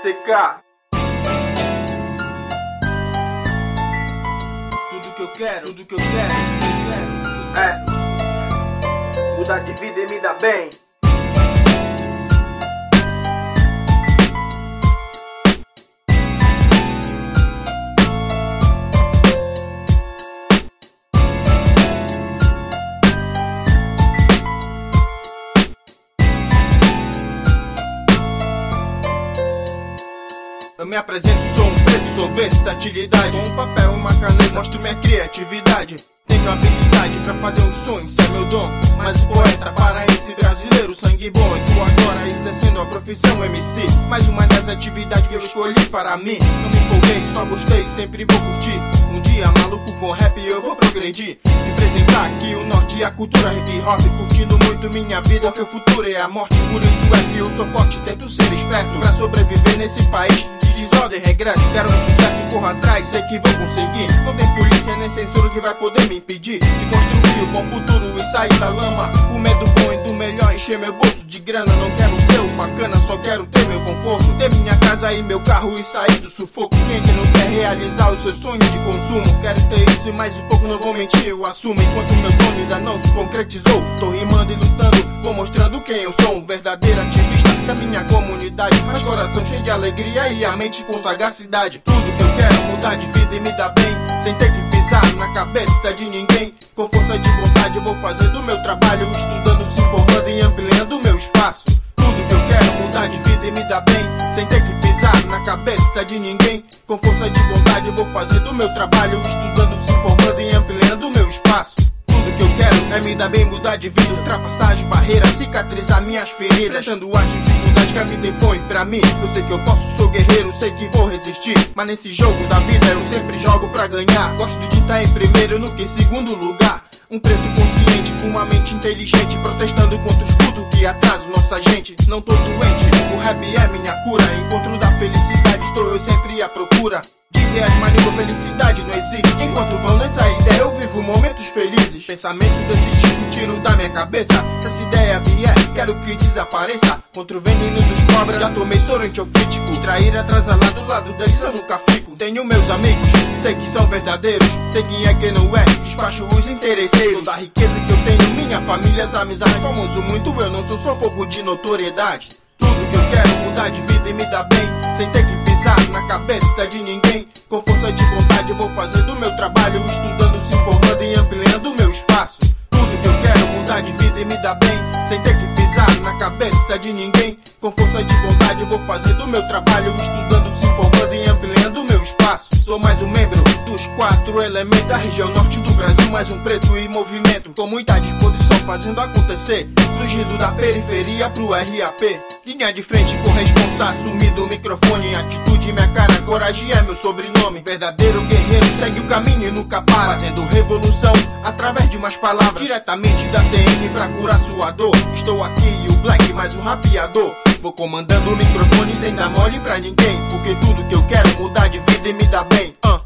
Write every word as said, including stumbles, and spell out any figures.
C K. Tudo que eu quero, tudo que eu quero, tudo que eu quero, tudo que eu quero. É, mudar de vida e me dar bem. Eu me apresento, sou um preto, sou versatilidade. Com um papel, uma caneta, mostro minha criatividade. Tenho habilidade pra fazer um sonho, isso é meu dom. Mas o poeta paraense brasileiro, sangue bom. E tô agora exercendo a profissão M C. Mais uma das atividades que eu escolhi para mim. Não me empolguei, só gostei, sempre vou curtir. Um dia maluco com rap eu vou progredir. Representar aqui o norte e a cultura hip hop. Curtindo muito minha vida, porque o futuro é a morte. Por isso é que eu sou forte, tento ser esperto pra sobreviver nesse país de desordem e regresso. Quero um sucesso, corro atrás, sei que vou conseguir. Não tem polícia nem censura que vai poder me impedir de construir um bom futuro e sair da lama. Comer do bom e do melhor, encher meu bolso de grana. Não quero ser o bacana, só quero ter meu conforto. Ter minha casa e meu carro e sair do sufoco. Quem que não quer realizar os seus sonhos de consumo? Quero ter isso e mais um pouco, não vou mentir, eu assumo. Enquanto meu sonho ainda não se concretizou, tô rimando e lutando, vou mostrando quem eu sou. Um verdadeiro ativista da minha comunidade. Mas coração cheio de alegria e a mente com sagacidade. Tudo que eu quero, mudar de vida e me dar bem, sem ter que pisar na cabeça de ninguém. Com força de vontade eu vou fazer do meu trabalho, estudando, se informando e ampliando o meu espaço. Tudo que eu quero, mudar de vida e me dar bem, sem ter que pisar na cabeça de ninguém. Com força de vontade eu vou fazer do meu trabalho, estudando, se informando e ampliando o meu espaço. Tudo que eu quero é me dar bem, mudar de vida, ultrapassar as barreiras, cicatrizar minhas feridas, enfrentando a dificuldade que a vida impõe pra mim. Eu sei que eu posso, sou guerreiro, sei que vou resistir, mas nesse jogo da vida eu sempre jogo pra ganhar. Gosto de estar em primeiro, nunca em segundo lugar. Um preto consciente, com uma mente inteligente, protestando contra os putos que atrasam nossa gente. Não tô doente, o rap é minha cura. Encontro da felicidade, estou eu sempre à procura. Dizem as maneiras, felicidade não existe. Enquanto vão nessa ideia, eu vivo momentos felizes. Pensamento desse tipo, tiro da minha cabeça. Se essa ideia vier, quero que desapareça. Contra o veneno dos cobras, já tomei soro antiofítico. Distrair atrasado do lado deles eu nunca fico. Tenho meus amigos, sei que são verdadeiros. Sei quem é quem não é, despacho os interesseiros. Toda a riqueza que eu tenho, minha família, as amizades. Famoso muito eu não sou, só um pouco de notoriedade. Tudo que eu quero, mudar de vida e me dar bem, sem ter que pisar na cabeça de ninguém. Com força de vontade eu vou fazer do meu trabalho, estudando, se informando e ampliando o meu espaço. Tudo que eu quero, mudar de vida e me dar bem, sem ter que pisar na cabeça de ninguém. Com força de vontade eu vou fazer do meu trabalho, estudando, se informando e ampliando o meu espaço. Sou mais um membro dos quatro elementos da região norte do Brasil, mais um preto em movimento, com muita disposição fazendo acontecer. Surgido da periferia pro R A P, linha de frente com responsa, assumido o microfone. Atitude, minha cara, coragem é meu sobrenome. Verdadeiro guerreiro, segue o caminho e nunca para, fazendo revolução através de umas palavras, diretamente da C N pra curar sua dor. Estou aqui, o Black mais um rapeador, vou comandando o microfone sem dar mole pra ninguém, porque tudo que eu quero, mudar de vida e me dar bem. uh.